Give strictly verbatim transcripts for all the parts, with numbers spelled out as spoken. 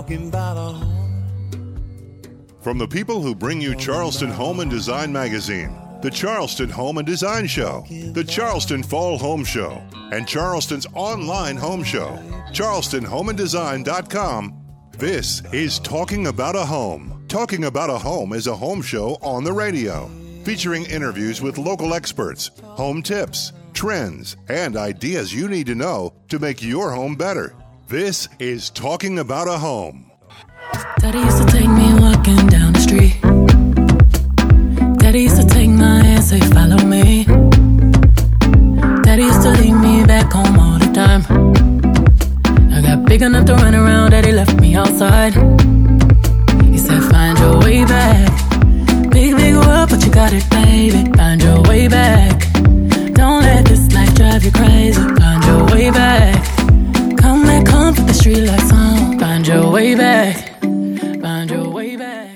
talking about a home. From the people who bring you Charleston Home and Design Magazine, the Charleston Home and Design Show, the Charleston Fall Home Show, and Charleston's online home show, charleston home and design dot com, this is Talking About a Home. Talking About a Home is a home show on the radio, featuring interviews with local experts, home tips, trends, and ideas you need to know to make your home better. This is Talking About a Home. Daddy used to take me walking down the street. Daddy used to take my hand, say follow me. Daddy used to leave me back home all the time. I got big enough to run around, Daddy left me outside. He said find your way back. Big, big world, but you got it, baby. Find your way back. Don't let this life drive you crazy. Find your way back. Come back home, put the street lights on. Find your way back. Find your way back.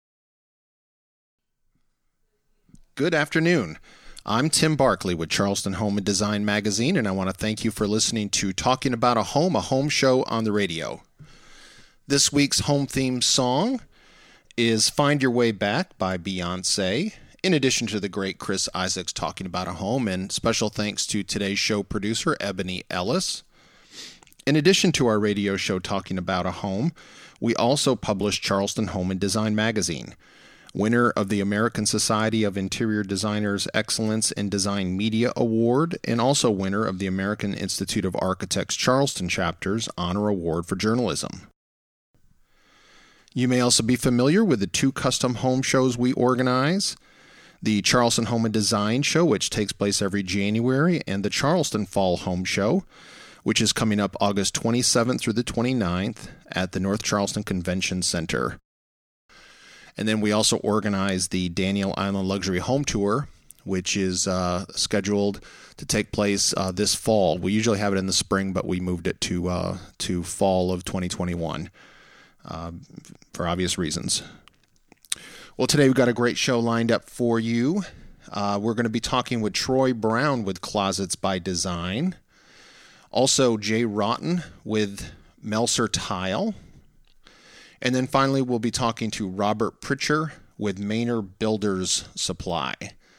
Good afternoon. I'm Tim Barkley with Charleston Home and Design Magazine, and I want to thank you for listening to Talking About a Home, a home show on the radio. This week's home theme song is Find Your Way Back by Beyonce, in addition to the great Chris Isaacs Talking About a Home, and special thanks to today's show producer, Ebony Ellis. In addition to our radio show Talking About a Home, we also publish Charleston Home and Design Magazine, winner of the American Society of Interior Designers Excellence in Design Media Award, and also winner of the American Institute of Architects Charleston Chapter's Honor Award for Journalism. You may also be familiar with the two custom home shows we organize, the Charleston Home and Design Show, which takes place every January, and the Charleston Fall Home Show, which is coming up August twenty-seventh through the twenty-ninth at the North Charleston Convention Center. And then we also organize the Daniel Island Luxury Home Tour, which is uh, scheduled to take place uh, this fall. We usually have it in the spring, but we moved it to uh, to fall of twenty twenty-one uh, for obvious reasons. Well, today we've got a great show lined up for you. Uh, we're going to be talking with Troy Brown with Closets by Design. Also, Jay Rotten with Melser Tile. And then finally, we'll be talking to Robert Pritcher with Maynard Builders Supply.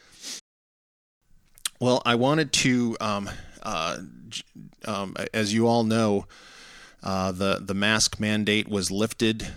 Well, I wanted to, um, uh, um, as you all know, uh, the, the mask mandate was lifted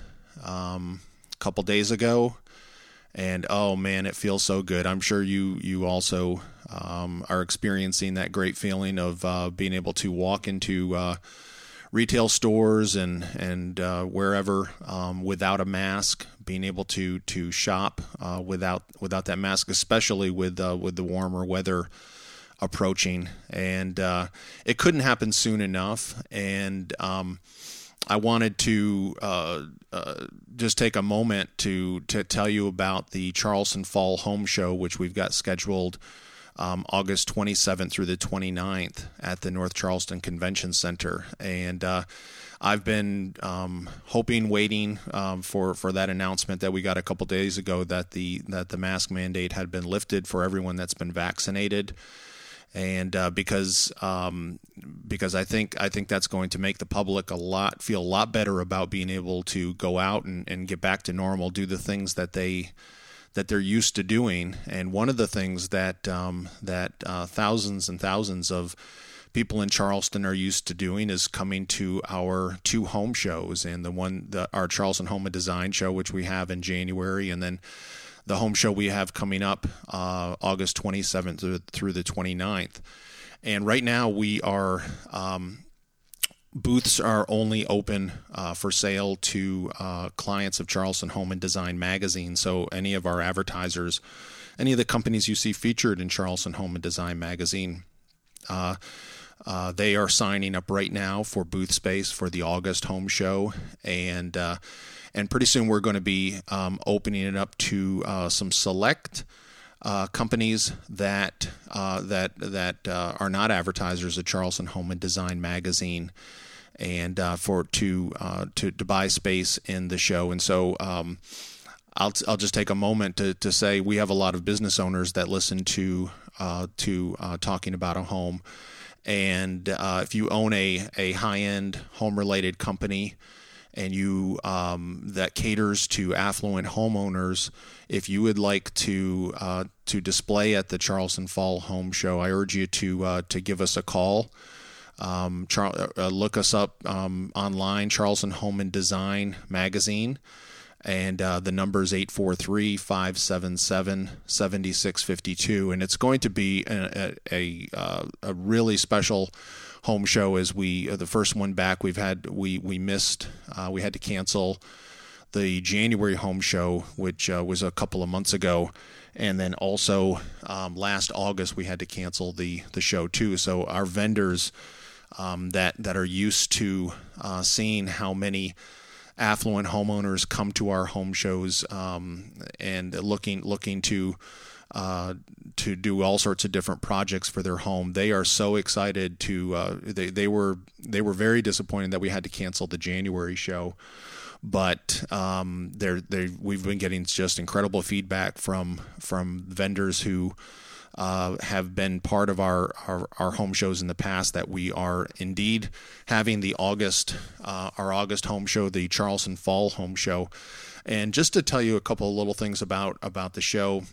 um, a couple days ago. And, oh, man, it feels so good. I'm sure you, you also um, are experiencing that great feeling of uh, being able to walk into uh, retail stores and, and uh, wherever um, without a mask, being able to to shop uh, without without that mask, especially with, uh, with the warmer weather approaching. And uh, it couldn't happen soon enough. And um, I wanted to uh, uh, just take a moment to to tell you about the Charleston Fall Home Show, which we've got scheduled um, August twenty-seventh through the twenty-ninth at the North Charleston Convention Center. And uh, I've been um, hoping, waiting um, for, for that announcement that we got a couple days ago that the that the mask mandate had been lifted for everyone that's been vaccinated. And uh, because um, because I think I think that's going to make the public a lot feel a lot better about being able to go out and, and get back to normal, do the things that they that they're used to doing. And one of the things that um, that uh, thousands and thousands of people in Charleston are used to doing is coming to our two home shows, and the one the, our Charleston Home and Design Show, which we have in January, and then the home show we have coming up uh, August twenty-seventh through, through the twenty-ninth. And right now we are, um, booths are only open uh, for sale to uh, clients of Charleston Home and Design Magazine. So any of our advertisers, any of the companies you see featured in Charleston Home and Design Magazine, uh, uh, they are signing up right now for booth space for the August home show. And uh, And pretty soon we're going to be um, opening it up to uh, some select uh, companies that uh, that that uh, are not advertisers of Charleston Home and Design Magazine, and uh, for to uh, to to buy space in the show. And so um, I'll I'll just take a moment to to say we have a lot of business owners that listen to uh, to uh, Talking About a Home, and uh, if you own a a high end home related company, and you um, that caters to affluent homeowners, if you would like to uh, to display at the Charleston Fall Home Show, I urge you to uh, to give us a call. Um, Char- uh, look us up um, online, Charleston Home and Design Magazine, and uh, the number is eight four three, five seven seven, seven six five two, and it's going to be a a, a, a really special home show. As we uh, the first one back, we've had we we missed uh, we had to cancel the January home show, which uh, was a couple of months ago, and then also um, last August we had to cancel the the show too. So our vendors um, that that are used to uh, seeing how many affluent homeowners come to our home shows um, and looking looking to uh, to do all sorts of different projects for their home. They are so excited to. Uh, they they were they were very disappointed that we had to cancel the January show, but um, they're they we've been getting just incredible feedback from from vendors who uh, have been part of our, our our home shows in the past, that we are indeed having the August uh, our August home show, the Charleston Fall Home Show. And just to tell you a couple of little things about about the show,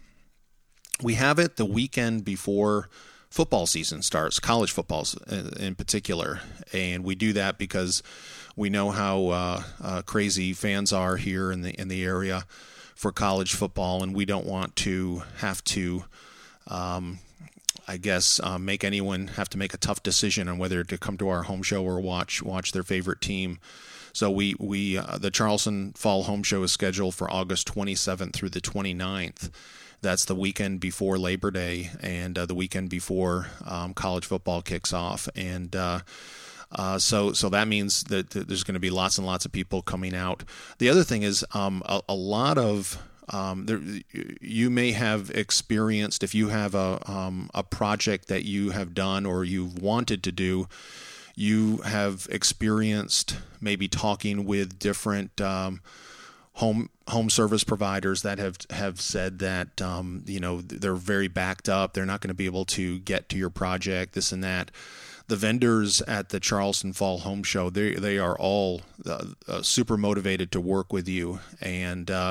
we have it the weekend before football season starts, college football in particular, and we do that because we know how uh, uh, crazy fans are here in the in the area for college football, and we don't want to have to, um, I guess, uh, make anyone have to make a tough decision on whether to come to our home show or watch watch their favorite team. So we we uh, the Charleston Fall Home Show is scheduled for August twenty-seventh through the twenty-ninth. That's the weekend before Labor Day and uh, the weekend before um, college football kicks off. And uh, uh, so so that means that, that there's going to be lots and lots of people coming out. The other thing is um, a, a lot of um, there, you may have experienced, if you have a um, a project that you have done or you've wanted to do, you have experienced maybe talking with different um, home home service providers that have have said that um, you know they're very backed up, they're not going to be able to get to your project, this and that. The vendors at the Charleston Fall Home Show, they they are all uh, uh, super motivated to work with you, and uh,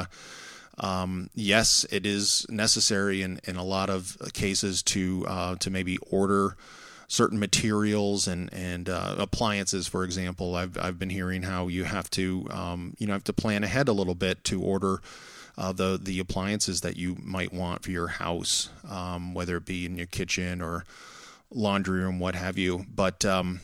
um, yes, it is necessary in, in a lot of cases to uh, to maybe order certain materials and and uh, appliances, for example. I've I've been hearing how you have to um, you know have to plan ahead a little bit to order uh, the the appliances that you might want for your house, um, whether it be in your kitchen or laundry room, what have you. But um,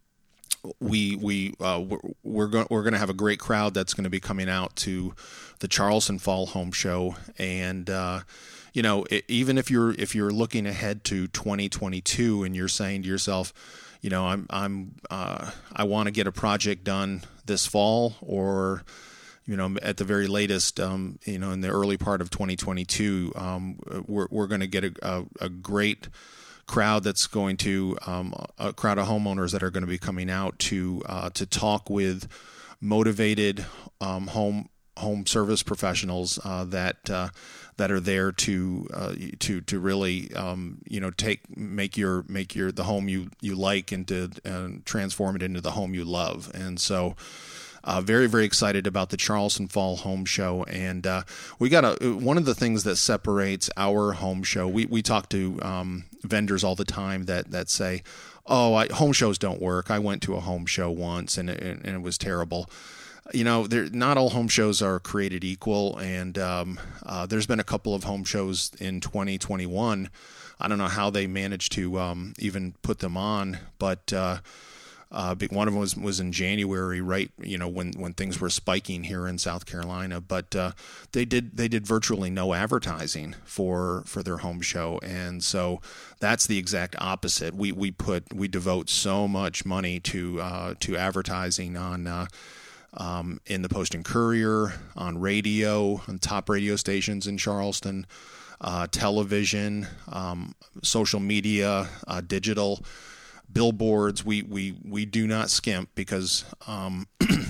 we we uh, we're we're going we're going to have a great crowd that's going to be coming out to the Charleston Fall Home Show, and uh, you know, it, even if you're if you're looking ahead to twenty twenty-two and you're saying to yourself, you know, I'm I'm uh, I want to get a project done this fall, or you know, at the very latest, um, you know, in the early part of twenty twenty-two, um, we're we're going to get a, a, a great crowd that's going to um, a crowd of homeowners that are going to be coming out to uh, to talk with motivated um, home home service professionals uh, that uh, that are there to uh, to to really um, you know take make your make your the home you you like into and transform it into the home you love. And so Uh, very, very excited about the Charleston Fall Home Show, and uh, we got a one of the things that separates our home show. We we talk to um, vendors all the time that that say, "Oh, I, home shows don't work. I went to a home show once, and it, and it was terrible." You know, there, not all home shows are created equal, and um, uh, there's been a couple of home shows in twenty twenty-one. I don't know how they managed to um, even put them on, but. Uh, Uh, one of them was, was in January, right? You know, when, when things were spiking here in South Carolina, but uh, they did they did virtually no advertising for for their home show, and so that's the exact opposite. We we put we devote so much money to uh, to advertising on uh, um, in the Post and Courier, on radio, on top radio stations in Charleston, uh, television, um, social media, uh, digital. Billboards. We, we, we do not skimp because um,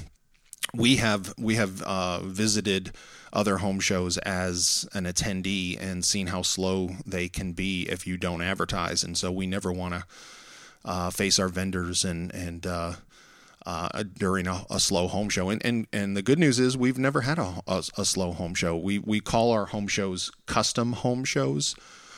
we have we have uh, visited other home shows as an attendee and seen how slow they can be if you don't advertise, and so we never want to uh, face our vendors and and uh, uh, during a, a slow home show. And, and and the good news is we've never had a, a, a slow home show. We we call our home shows custom home shows,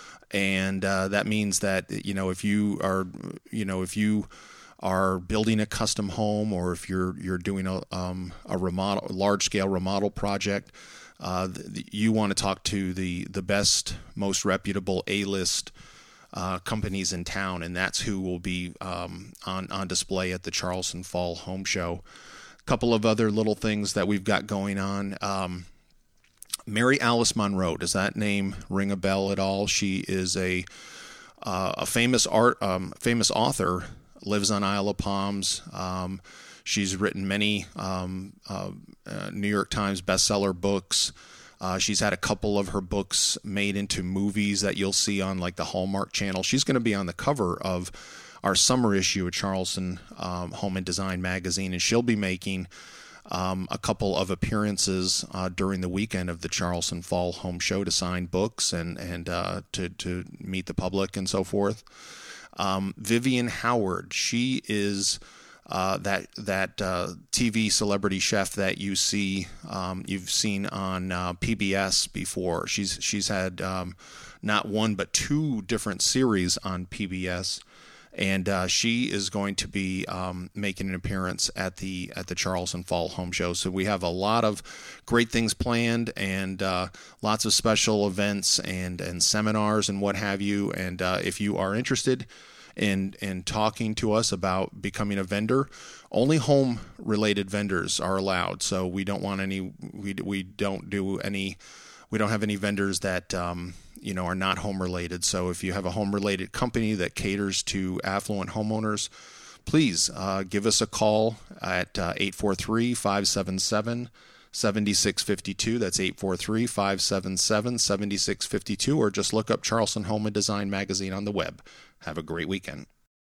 and uh, that means that, you know, if you are you know if you are building a custom home, or if you're you're doing a um, a remodel, large scale remodel project, uh, the, you want to talk to the the best, most reputable A-list Uh, companies in town, and that's who will be um, on on display at the Charleston Fall Home Show. A couple of other little things that we've got going on. Um, Mary Alice Monroe, does that name ring a bell at all? She is a uh, a famous art um, famous author. Lives on Isle of Palms. Um, she's written many um, uh, uh, New York Times bestseller books. Uh, she's had a couple of her books made into movies that you'll see on like the Hallmark Channel. She's going to be on the cover of our summer issue of Charleston um, Home and Design magazine, and she'll be making um, a couple of appearances uh, during the weekend of the Charleston Fall Home Show to sign books and and uh, to to meet the public and so forth. Um, Vivian Howard, she is Uh, that that uh, T V celebrity chef that you see um, you've seen on uh, P B S before. She's she's had um, not one but two different series on P B S, and uh, she is going to be um, making an appearance at the at the Charleston Fall Home Show. So we have a lot of great things planned, and uh, lots of special events and and seminars and what have you. And uh, if you are interested in in talking to us about becoming a vendor, only home related vendors are allowed. So we don't want any we we don't do any we don't have any vendors that um, you know are not home related. So if you have a home related company that caters to affluent homeowners, please uh, give us a call at uh, eight four three, five seven seven, seven six five two. That's eight four three, five seven seven, seven six five two, or just look up Charleston Home and Design magazine on the web. Have a great weekend.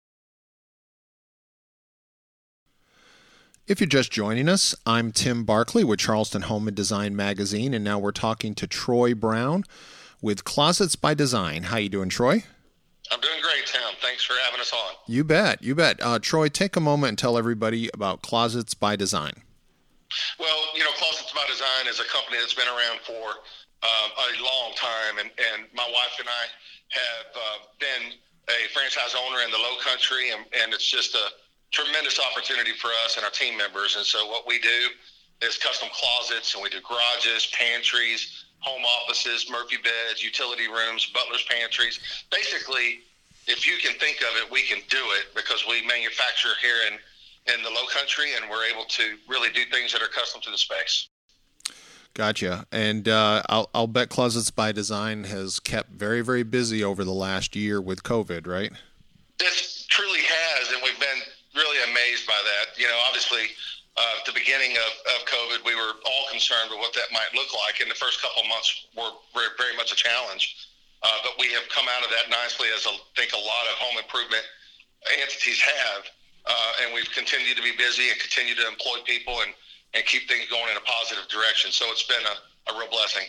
If you're just joining us, I'm Tim Barkley with Charleston Home and Design magazine, and now we're talking to Troy Brown with Closets by Design. How you doing, Troy? I'm doing great, Tim. Thanks for having us on. You bet, you bet. Uh, Troy, take a moment and tell everybody about Closets by Design. Well, you know, Closets by Design is a company that's been around for um, a long time, and, and my wife and I have uh, been a franchise owner in the Low Country, and, and it's just a tremendous opportunity for us and our team members. And so what we do is custom closets, and we do garages, pantries, home offices, Murphy beds, utility rooms, butler's pantries. Basically, if you can think of it, we can do it because we manufacture here in, in the Low Country, and we're able to really do things that are custom to the space. Gotcha. And uh, I'll, I'll bet Closets by Design has kept very, very busy over the last year with COVID, right? This truly has, and we've been really amazed by that. You know, obviously, uh, at the beginning of, of COVID, we were all concerned with what that might look like, and the first couple of months were, were very much a challenge. Uh, but we have come out of that nicely, as I think a lot of home improvement entities have, uh, and we've continued to be busy and continue to employ people and and keep things going in a positive direction. So it's been a, a real blessing.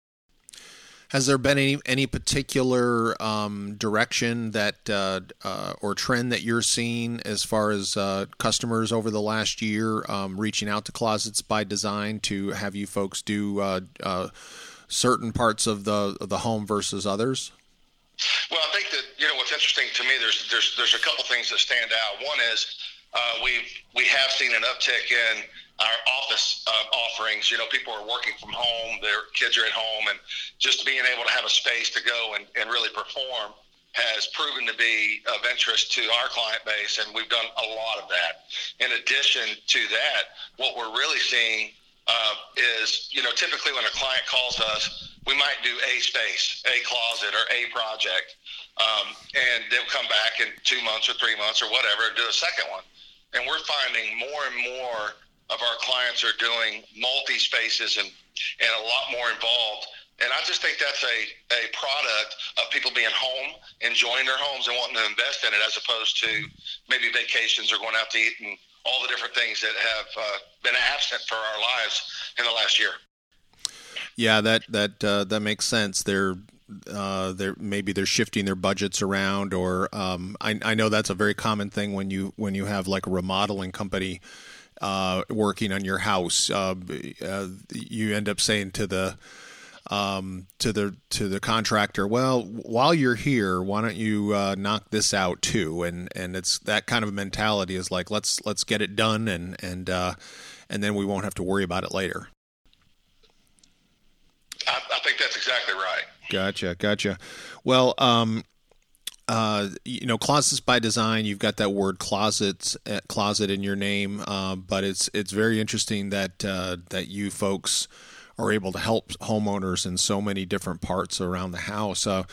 Has there been any any particular um, direction that uh, uh, or trend that you're seeing as far as uh, customers over the last year um, reaching out to Closets by Design to have you folks do uh, uh, certain parts of the of the home versus others? Well, I think that, you know, what's interesting to me, there's there's there's a couple things that stand out. One is uh, we've we have seen an uptick in our office uh, offerings. You know, people are working from home, their kids are at home, and just being able to have a space to go and, and really perform has proven to be of interest to our client base, and we've done a lot of that. In addition to that, what we're really seeing uh, is, you know, typically when a client calls us, we might do a space, a closet, or a project, um, and they'll come back in two months or three months or whatever and do a second one. And we're finding more and more of our clients are doing multi-spaces and, and a lot more involved. And I just think that's a, a product of people being home, enjoying their homes and wanting to invest in it, as opposed to maybe vacations or going out to eat and all the different things that have uh, been absent for our lives in the last year. Yeah, that that uh, that makes sense. There uh, they're maybe they're shifting their budgets around, or um, I, I know that's a very common thing when you when you have like a remodeling company uh, working on your house. Uh, uh, you end up saying to the um, to the to the contractor, well, while you're here, why don't you uh, knock this out too? And and it's that kind of mentality is like let's let's get it done, and and uh, and then we won't have to worry about it later. I, I think that's exactly right. Gotcha, gotcha. Well, um, uh, you know, Closets by Design. You've got that word closets, uh, closet in your name, uh, but it's it's very interesting that uh, that you folks are able to help homeowners in so many different parts around the house. Uh,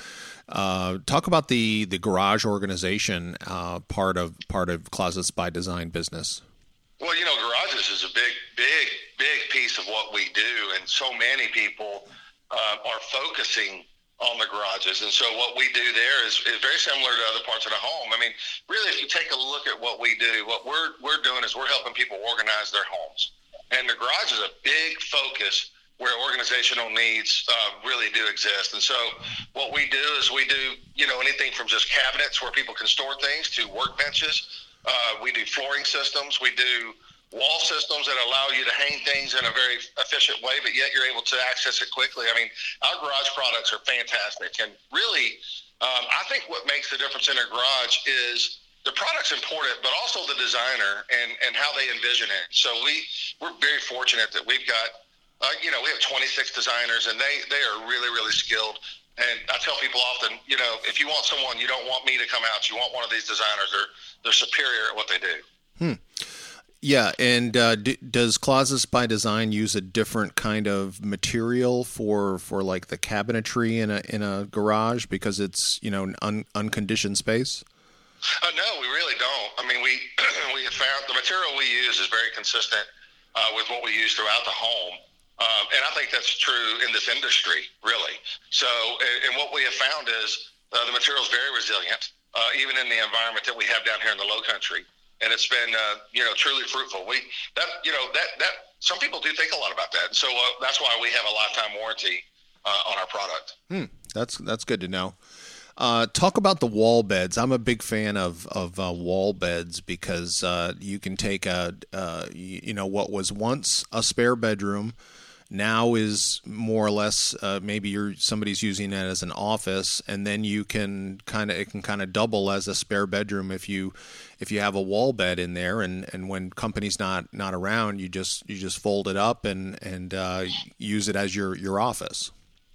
uh, talk about the the garage organization uh, part of part of Closets by Design business. Well, you know, garages is a big, big, big piece of what we do, and so many people uh, are focusing on the garages. And so what we do there is, is very similar to other parts of the home. I mean, really, if you take a look at what we do, what we're we're doing is we're helping people organize their homes. And the garage is a big focus where organizational needs uh, really do exist. And so what we do is we do, you know, anything from just cabinets where people can store things to workbenches. Uh, we do flooring systems. We do wall systems that allow you to hang things in a very efficient way, but yet you're able to access it quickly. I mean, our garage products are fantastic. And really, um, I think what makes the difference in a garage is the product's important, but also the designer and, and how they envision it. So we, we're very fortunate that we've got, uh, you know, we have twenty-six designers, and they, they are really, really skilled. And I tell people often, you know, if you want someone, you don't want me to come out. You want one of these designers. They're they're superior at what they do. Hmm. Yeah, and uh, d- does Closets by Design use a different kind of material for, for like the cabinetry in a in a garage because it's, you know, an un- unconditioned space? Uh, no, we really don't. I mean, we we have found the material we use is very consistent uh, with what we use throughout the home. Um, and I think that's true in this industry, really. So, and, and what we have found is uh, the material is very resilient, uh, even in the environment that we have down here in the Low Country. And it's been, uh, you know, truly fruitful. We that, you know, that that some people do think a lot about that. So uh, that's why we have a lifetime warranty uh, on our product. Hmm. That's that's good to know. Uh, talk about the wall beds. I'm a big fan of of uh, wall beds because uh, you can take a uh, you know what was once a spare bedroom. Now is more or less uh, maybe you're somebody's using it as an office, and then you can kind of it can kind of double as a spare bedroom if you if you have a wall bed in there, and, and when company's not, not around, you just you just fold it up and and uh, use it as your, your office.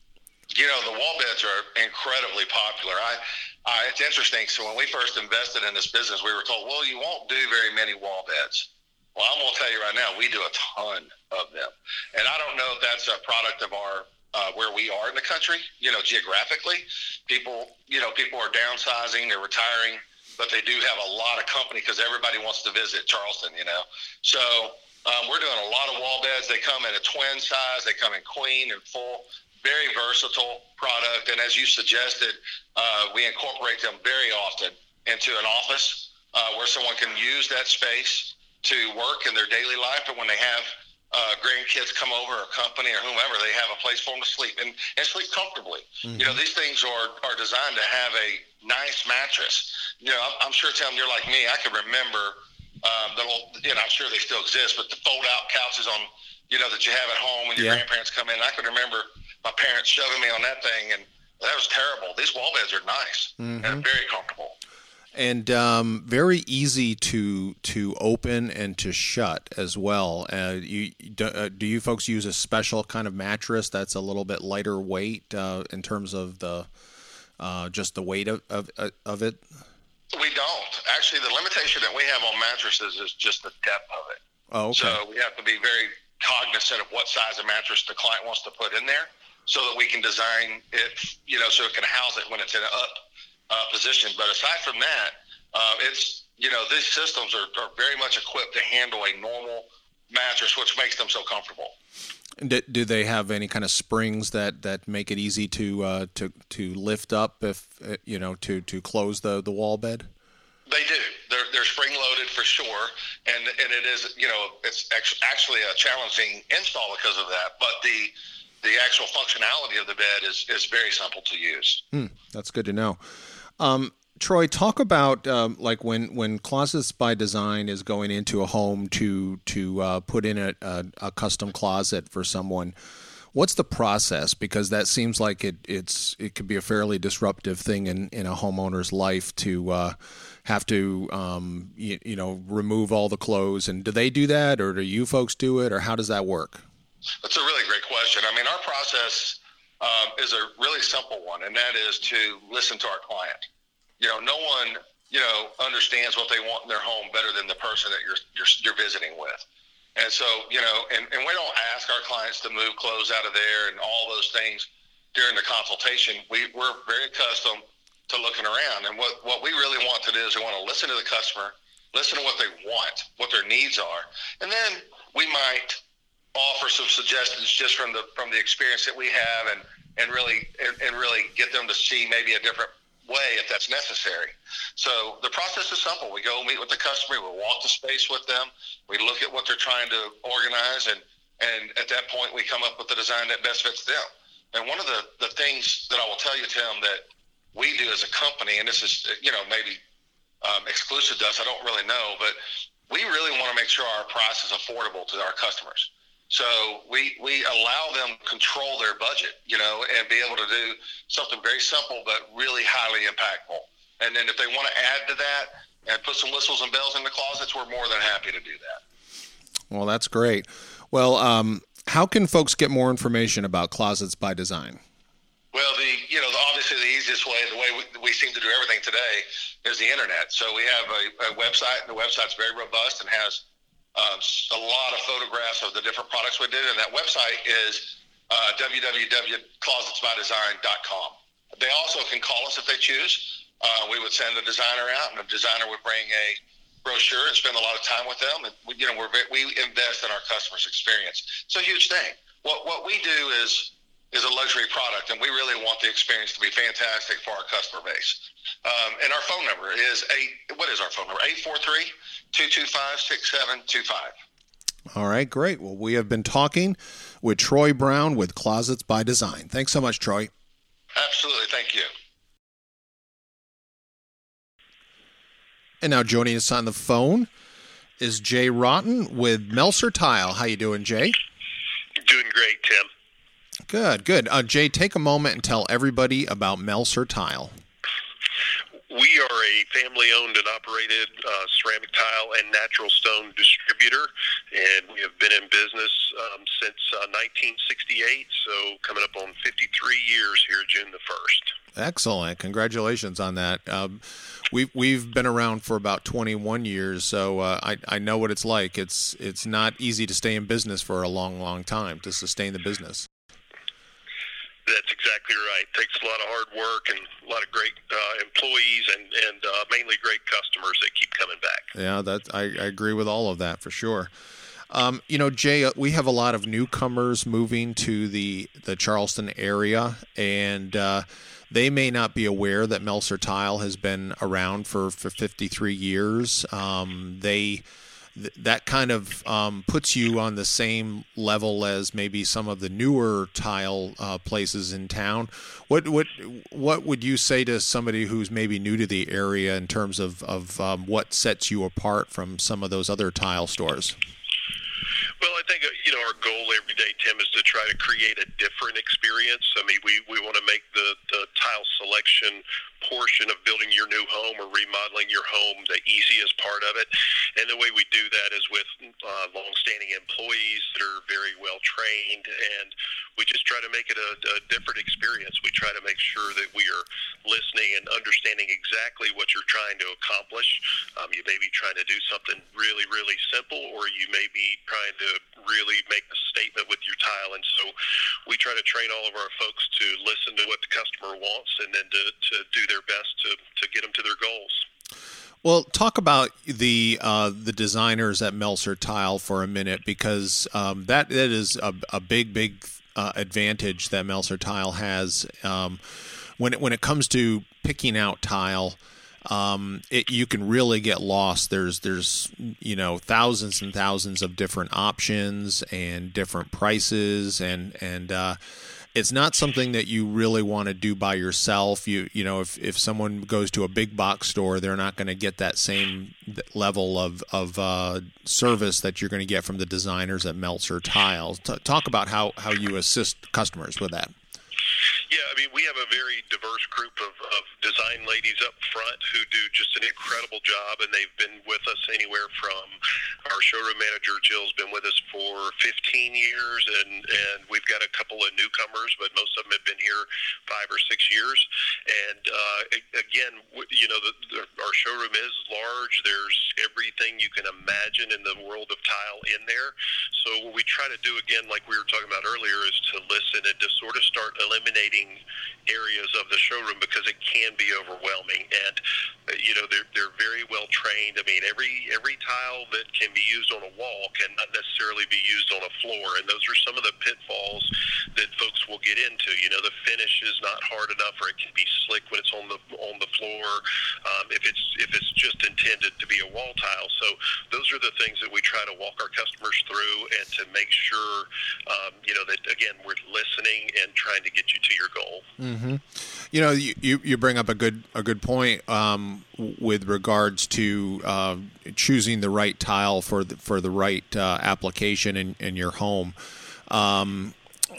You know, the wall beds are incredibly popular. I, I it's interesting. So when we first invested in this business, we were told, well, you won't do very many wall beds. Well, I'm going to tell you right now, we do a ton of them. And I don't know if that's a product of our, uh, where we are in the country, you know, geographically. People, you know, people are downsizing, they're retiring, but they do have a lot of company because everybody wants to visit Charleston, you know. So um, we're doing a lot of wall beds. They come in a twin size. They come in queen and full. Very versatile product. And as you suggested, uh, we incorporate them very often into an office uh, where someone can use that space to work in their daily life, and when they have uh, grandkids come over or company or whomever, they have a place for them to sleep and, and sleep comfortably. Mm-hmm. You know, these things are, are designed to have a nice mattress. You know, I'm, I'm sure, Tim, you're like me. I can remember um, the little, you know, I'm sure they still exist, but the fold-out couches on, you know, that you have at home when your yeah. grandparents come in. I can remember my parents shoving me on that thing, and that was terrible. These wall beds are nice mm-hmm. and very comfortable. And um, very easy to to open and to shut as well. Uh, you do, uh, do you folks use a special kind of mattress that's a little bit lighter weight uh, in terms of the uh, just the weight of, of of it? We don't. Actually, the limitation that we have on mattresses is just the depth of it. Oh, okay. So we have to be very cognizant of what size of mattress the client wants to put in there, so that we can design it, you know, so it can house it when it's in an up. Uh, position. But aside from that, uh, it's, you know, these systems are, are very much equipped to handle a normal mattress, which makes them so comfortable. Do, do they have any kind of springs that, that make it easy to uh, to to lift up if you know to, to close the, the wall bed? They do. They're they're spring loaded for sure, and and it is, you know, it's actually a challenging install because of that. But the the actual functionality of the bed is, is very simple to use. Hmm, that's good to know. Um, Troy, talk about um, like when, when Closets by Design is going into a home to to uh, put in a, a, a custom closet for someone. What's the process? Because that seems like it it's it could be a fairly disruptive thing in, in a homeowner's life to uh, have to um, you, you know remove all the clothes. And do they do that, or do you folks do it, or how does that work? That's a really great question. I mean, our process um, is a really simple one, and that is to listen to our client. You know, no one, you know, understands what they want in their home better than the person that you're you're, you're visiting with. And so, you know, and, and we don't ask our clients to move clothes out of there and all those things during the consultation. We, we're very accustomed to looking around. And what, what we really want to do is we want to listen to the customer, listen to what they want, what their needs are. And then we might offer some suggestions just from the from the experience that we have and, and really and, and really get them to see maybe a different way if that's necessary. So the process is simple. We go meet with the customer, we walk the space with them, we look at what they're trying to organize, and and at that point we come up with the design that best fits them. And one of the, the things that I will tell you, Tim, that we do as a company, and this is, you know, maybe um, exclusive to us, I don't really know, but we really want to make sure our price is affordable to our customers. So we, we allow them to control their budget, you know, and be able to do something very simple but really highly impactful. And then if they want to add to that and put some whistles and bells in the closets, we're more than happy to do that. Well, that's great. Well, um, how can folks get more information about Closets by Design? Well, the you know, obviously the easiest way, the way we, we seem to do everything today is the internet. So we have a, a website, and the website's very robust and has Um, a lot of photographs of the different products we did, and that website is uh, w w w dot closets by design dot com. They also can call us if they choose. Uh, we would send a designer out, and the designer would bring a brochure and spend a lot of time with them. And we, you know, we're we invest in our customers' experience. It's a huge thing. What what we do is is a luxury product, and we really want the experience to be fantastic for our customer base. Um, and our phone number is eight. What is our phone number? eight four three, two two five, six seven two five. All right, great. Well, we have been talking with Troy Brown with Closets by Design. Thanks so much, Troy. Absolutely. Thank you. And now joining us on the phone is Jay Rotten with Melser Tile. How you doing, Jay? Doing great, Tim. Good, good. Uh, Jay, take a moment and tell everybody about Melser Tile. We are a family-owned and operated uh, ceramic tile and natural stone distributor, and we have been in business um, since uh, nineteen sixty-eight, so coming up on fifty-three years here June the first. Excellent. Congratulations on that. Um, we've, we've been around for about twenty-one years, so uh, I, I know what it's like. It's, it's not easy to stay in business for a long, long time to sustain the business. That's exactly right. It takes a lot of hard work and a lot of great uh, employees and, and uh, mainly great customers that keep coming back. Yeah, that I, I agree with all of that for sure. Um, you know, Jay, we have a lot of newcomers moving to the, the Charleston area, and uh, they may not be aware that Melser Tile has been around for, for fifty-three years. Um, they... That kind of um, puts you on the same level as maybe some of the newer tile uh, places in town. What what what would you say to somebody who's maybe new to the area in terms of of um, what sets you apart from some of those other tile stores? Well, I think, you know, our goal every day, Tim, is to try to create a different experience. I mean, we, we want to make the, the tile selection portion of building your new home or remodeling your home the easiest part of it. And the way we do that is with uh, long-standing employees that are very well trained, and we just try to make it a, a different experience. We try to make sure that we are listening and understanding exactly what you're trying to accomplish. Um, you may be trying to do something really, really simple, or you may be trying to really make a statement with your tile. And so we try to train all of our folks to listen to what the customer wants and then to, to do their best to, to get them to their goals. Well, talk about the uh, the designers at Melser Tile for a minute, because um, that that is a, a big, big uh, advantage that Melser Tile has um, when it, when it comes to picking out tile. um, it, you can really get lost. There's there's you know thousands and thousands of different options and different prices, and and uh, it's not something that you really want to do by yourself. You you know if, if someone goes to a big box store, they're not going to get that same level of of uh, service that you're going to get from the designers at Meltzer Tiles. T- talk about how, how you assist customers with that. Yeah, I mean, we have a very diverse group of, of design ladies up front who do just an incredible job, and they've been with us anywhere from our showroom manager, Jill's been with us for fifteen years, and, and we've got a couple of newcomers, but most of them have been here five or six years. And uh, again, you know, the, the, our showroom is large. There's everything you can imagine in the world of tile in there. So what we try to do, again, like we were talking about earlier, is to listen and to sort of start eliminating areas of the showroom because it can be overwhelming. And uh, you know, they're they're very well trained. I mean, every every tile that can be used on a wall cannot necessarily be used on a floor, and those are some of the pitfalls that folks will get into. You know, the finish is not hard enough, or it can be slick when it's on the on the floor. Um, if it's if it's just intended to be a wall tile, so those are the things that we try to walk our customers through, and to make sure um, you know that again we're listening and trying to get you to your goal. Mm-hmm. You know, you, you, you bring up a good a good point um, with regards to uh, choosing the right tile for the, for the right uh, application in, in your home. Um,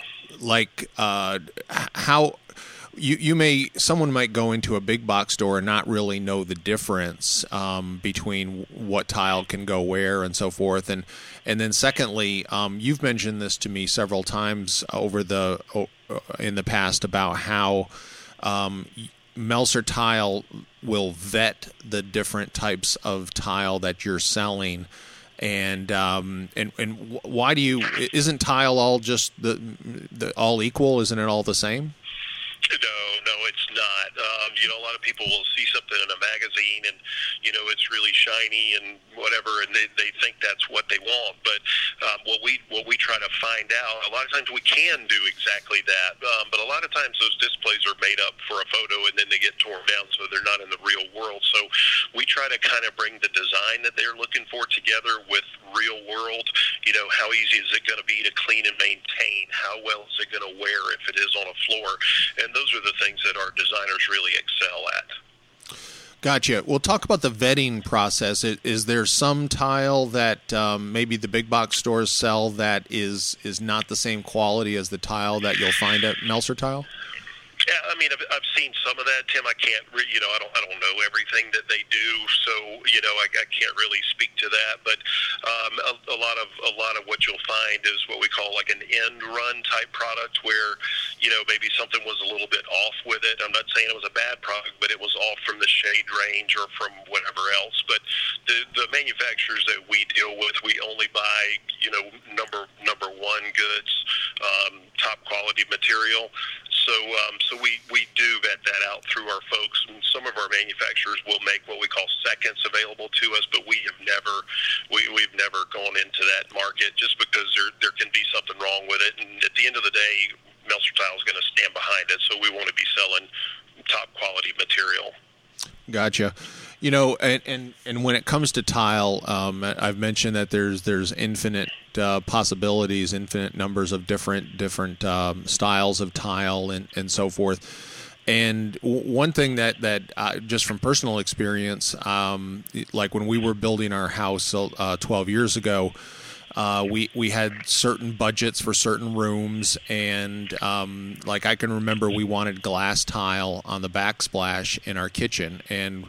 like uh, how you you may someone might go into a big box store and not really know the difference um, between what tile can go where and so forth. And and then secondly, um, you've mentioned this to me several times over the in the past about how um, Meltzer Tile will vet the different types of tile that you're selling. And um, and and why do you isn't tile all just the, the all equal? Isn't it all the same? No, no, it's not. Um, you know, a lot of people will see something in a magazine and, you know, it's really shiny and whatever, and they, they think that's what they want. But um, what we what we try to find out, a lot of times we can do exactly that. Um, but a lot of times those displays are made up for a photo and then they get torn down, so they're not in the real world. So we try to kind of bring the design that they're looking for together with real world. You know, how easy is it going to be to clean and maintain? How well is it going to wear if it is on a floor? And those are the things that our designers really excel at. Gotcha. We'll talk about the vetting process. Is, is there some tile that um, maybe the big box stores sell that is is not the same quality as the tile that you'll find at Meltzer Tile? Yeah, I mean, I've, I've seen some of that, Tim. I can't, re- you know, I don't, I don't know everything that they do, so you know, I, I can't really speak to that. But um, a, a lot of, a lot of what you'll find is what we call like an end run type product, where you know maybe something was a little bit off with it. I'm not saying it was a bad product, but it was off from the shade range or from whatever else. But the the manufacturers that we deal with, we only buy, you know, number number one goods, um, top quality material. So, um, so we, we do vet that out through our folks, and some of our manufacturers will make what we call seconds available to us, but we have never, we, we've never gone into that market just because there there can be something wrong with it. And at the end of the day, Meltzer Tile is going to stand behind it, so we want to be selling top quality material. Gotcha. You know, and, and, and when it comes to tile, um, I've mentioned that there's there's infinite uh, possibilities, infinite numbers of different different um, styles of tile and, and so forth. And w- one thing that that uh, just from personal experience, um, like when we were building our house uh, twelve years ago, uh, we we had certain budgets for certain rooms, and um, like I can remember we wanted glass tile on the backsplash in our kitchen, and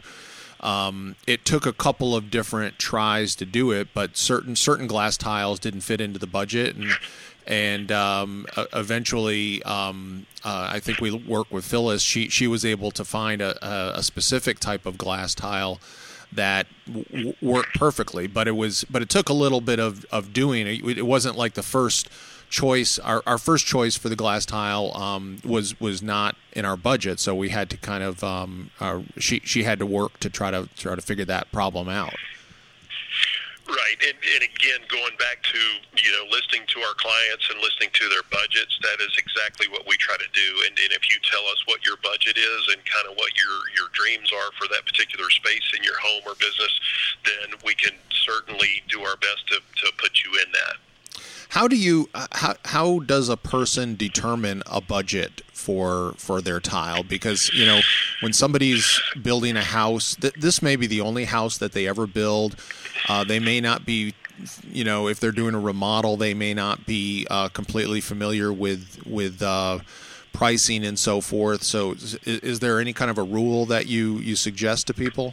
Um, it took a couple of different tries to do it, but certain certain glass tiles didn't fit into the budget, and and um, eventually, um, uh, I think we worked with Phyllis. She she was able to find a, a specific type of glass tile that w- worked perfectly, but it was but it took a little bit of of doing. It, it wasn't like the first choice. Our our first choice for the glass tile um, was was not in our budget, so we had to kind of um, uh, she she had to work to try to try to figure that problem out. Right. Right, and, and again, going back to, you know, listening to our clients and listening to their budgets, that is exactly what we try to do. And, and if you tell us what your budget is and kind of what your, your dreams are for that particular space in your home or business, then we can certainly do our best to, to put you in that. How do you how how does a person determine a budget for for their tile? Because, you know, when somebody's building a house, th- this may be the only house that they ever build. Uh, they may not be, you know, if they're doing a remodel, they may not be uh, completely familiar with with uh, pricing and so forth. So, is, is there any kind of a rule that you you suggest to people?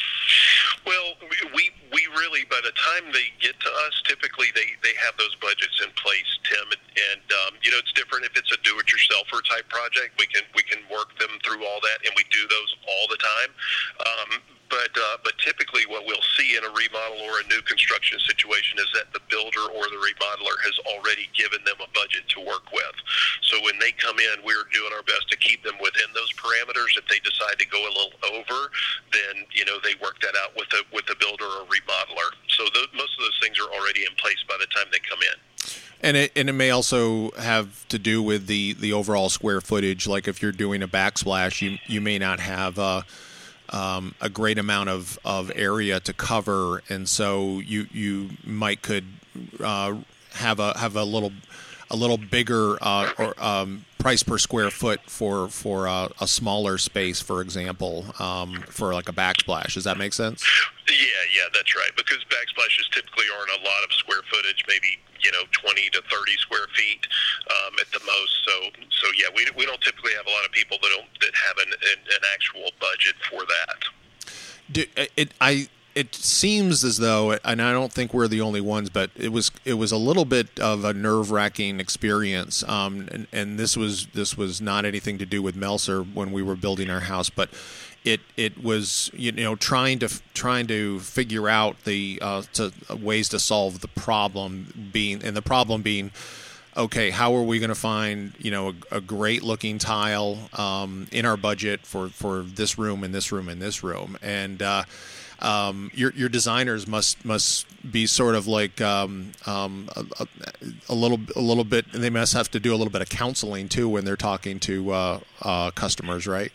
Well, we we really, by the time they get to us, typically they, they have those budgets in place, Tim, and, and um, you know, it's different if it's a do-it-yourselfer type project. We can we can work them through all that, and we do those all the time. Um, but uh, but typically, what we'll see in a remodel or a new construction situation is that the builder or the remodeler has already given them a budget to work with. So when they come in, we're doing our best to keep them within those parameters. If they decide to go a little over, then you know they work that out with the with the builder or remodeler. So the, most of those things are already in place by the time they come in. And it and it may also have to do with the, the overall square footage. Like if you're doing a backsplash, you you may not have a, um, a great amount of, of area to cover, and so you you might could uh, have a have a little a little bigger uh, or um, price per square foot for for uh, a smaller space, for example, um, for like a backsplash. Does that make sense? Yeah, yeah, that's right. Because backsplashes typically aren't a lot of square footage, maybe you know twenty to thirty square feet um, at the most. So, so yeah, we we don't typically have a lot of people that don't that have an an, an actual budget for that. Do, it I. It seems as though, and I don't think we're the only ones, but it was it was a little bit of a nerve-wracking experience. Um, and, and this was this was not anything to do with Melser when we were building our house, but it it was you know trying to trying to figure out the uh, to, ways to solve the problem being and the problem being. Okay, how are we going to find, you know, a, a great-looking tile um, in our budget for, for this room and this room and this room? And uh, um, your your designers must must be sort of like um, um, a, a little a little bit. They must have to do a little bit of counseling too when they're talking to uh, uh, customers, right?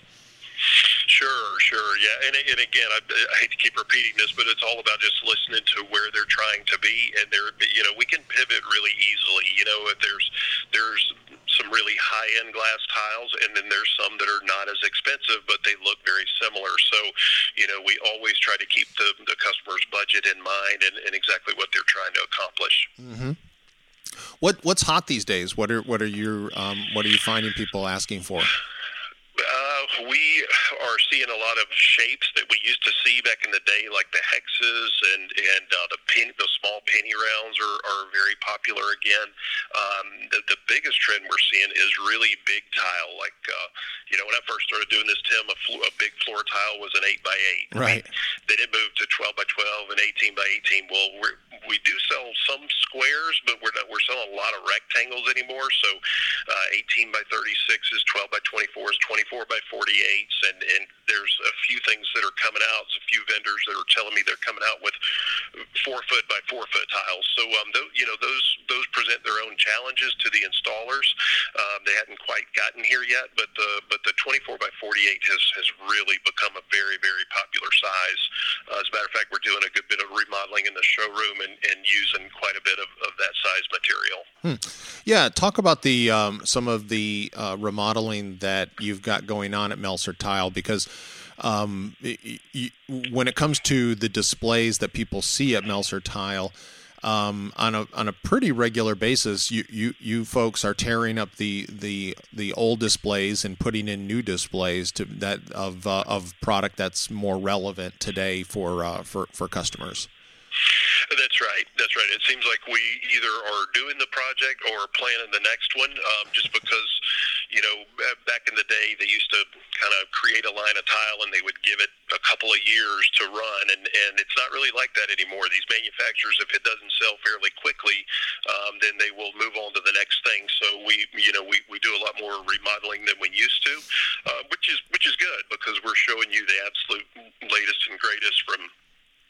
Sure, sure, yeah, and, and again, I, I hate to keep repeating this, but it's all about just listening to where they're trying to be, and they're, you know, we can pivot really easily. You know, if there's there's some really high-end glass tiles, and then there's some that are not as expensive, but they look very similar. So, you know, we always try to keep the the customer's budget in mind and, and exactly what they're trying to accomplish. Mm-hmm. What what's hot these days? What are what are you um, what are you finding people asking for? Uh, we are seeing a lot of shapes that we used to see back in the day, like the hexes and and uh, the pin, the small penny rounds are, are very popular again. Um, the, the biggest trend we're seeing is really big tile. Like uh, you know, when I first started doing this, Tim, a, fl- a big floor tile was an eight by eight. Right. Then it moved to twelve by twelve and eighteen by eighteen. Well, we're, we do sell some squares, but we're not, we're selling a lot of rectangles anymore. So uh, eighteen by thirty-sixes, twelve by twenty-fours, twenty-four by forty-eights, and, and there's a few things that are coming out. There's a few vendors that are telling me they're coming out with four foot by four foot tiles. So um, th- you know those those present their own challenges to the installers. Um, they hadn't quite gotten here yet, but the but the twenty-four by forty-eight has has really become a very very popular size. Uh, as a matter of fact, we're doing a good bit of remodeling in the showroom and, and using quite a bit of, of that size material. Hmm. Yeah, talk about the um, some of the uh, remodeling that you've got going on at Melser Tile, because um, y- y- when it comes to the displays that people see at Melser Tile, um, on a on a pretty regular basis, you, you, you folks are tearing up the, the the old displays and putting in new displays to that of uh, of product that's more relevant today for uh, for for customers. That's right. That's right. It seems like we either are doing the project or planning the next one, um, just because, you know, back in the day, they used to kind of create a line of tile and they would give it a couple of years to run, and, and it's not really like that anymore. These manufacturers, if it doesn't sell fairly quickly, um, then they will move on to the next thing. So we, you know, we, we do a lot more remodeling than we used to, uh, which is which is good because we're showing you the absolute latest and greatest from from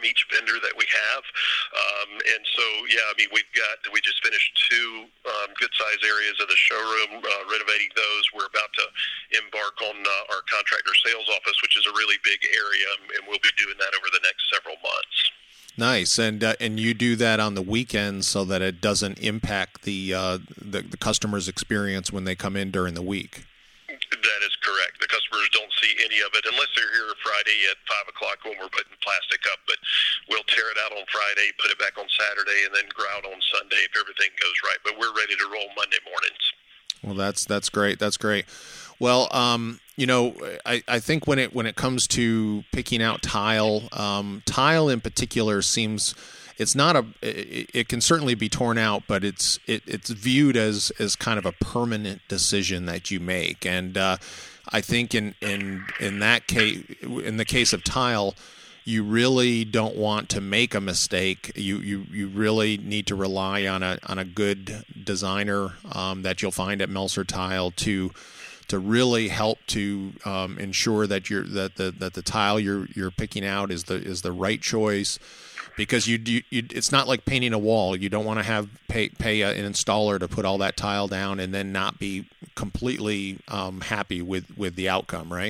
from each vendor that we have. Um, and so, yeah, I mean, we've got, we just finished two um, good-sized areas of the showroom, uh, renovating those. We're about to embark on uh, our contractor sales office, which is a really big area, and we'll be doing that over the next several months. Nice, and uh, and you do that on the weekends so that it doesn't impact the, uh, the the customer's experience when they come in during the week. That is correct. The customers don't see any of it unless they're here Friday at five o'clock when we're putting plastic up. But we'll tear it out on Friday, put it back on Saturday, and then grout on Sunday if everything goes right. But we're ready to roll Monday mornings. Well, that's that's great. That's great. Well, um, you know, I, I think when it when it comes to picking out tile, um, tile in particular seems it's not a it, it can certainly be torn out, but it's it, it's viewed as as kind of a permanent decision that you make. And uh, I think in in in that case, in the case of tile, you really don't want to make a mistake. You you, you really need to rely on a on a good designer um, that you'll find at Melser Tile to to really help to um, ensure that you're that the that the tile you're you're picking out is the is the right choice. Because you, you, you, it's not like painting a wall. You don't want to have pay pay an installer to put all that tile down and then not be completely um, happy with, with the outcome, right?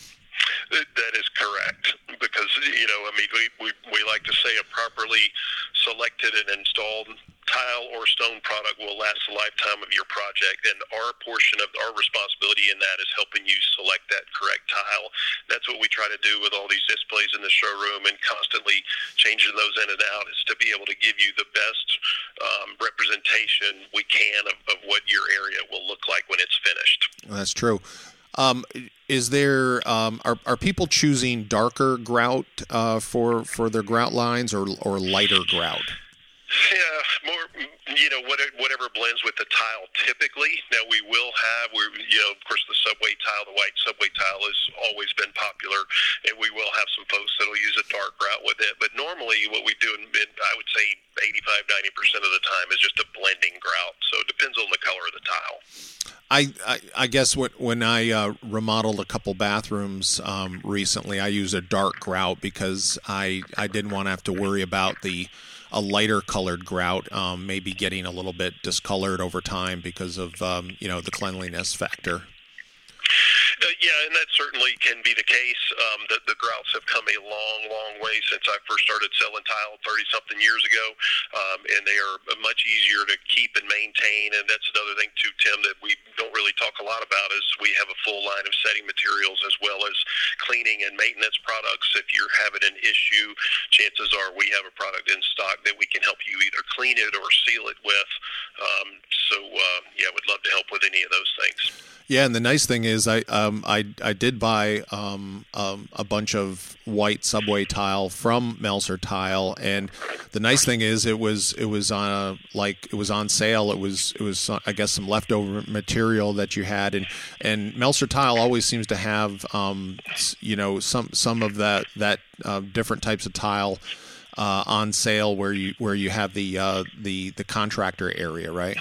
That is correct. Because, you know, I mean, we, we, we like to say a properly selected and installed tile or stone product will last the lifetime of your project, and our portion of our responsibility in that is helping you select that correct tile. That's what we try to do with all these displays in the showroom, and constantly changing those in and out, is to be able to give you the best um, representation we can of, of what your area will look like when it's finished. That's true. Um, is there um, are are people choosing darker grout uh, for for their grout lines, or or lighter grout? Yeah, more, you know, whatever blends with the tile typically. Now, we will have, we're, you know, of course, the subway tile, the white subway tile has always been popular, and we will have some folks that will use a dark grout with it. But normally what we do, in, I would say eighty-five, ninety percent of the time, is just a blending grout. So it depends on the color of the tile. I, I, I guess what, when I uh, remodeled a couple bathrooms um, recently, I used a dark grout because I, I didn't want to have to worry about the a lighter colored grout um, maybe getting a little bit discolored over time because of um, you know the cleanliness factor. Uh, yeah, and that certainly can be the case. Um, the, the grouts have come a long, long way since I first started selling tile thirty-something years ago, um, and they are much easier to keep and maintain. And that's another thing, too, Tim, that we don't really talk a lot about is we have a full line of setting materials as well as cleaning and maintenance products. If you're having an issue, chances are we have a product in stock that we can help you either clean it or seal it with. Um, so, uh, yeah, we'd love to help with any of those things. Yeah, and the nice thing is I um, I, I did buy um, um, a bunch of white subway tile from Melser Tile, and the nice thing is it was it was on a, like it was on sale. It was it was I guess some leftover material that you had, and and Melser Tile always seems to have um, you know some some of that that uh, different types of tile uh, on sale where you where you have the uh, the the contractor area, right?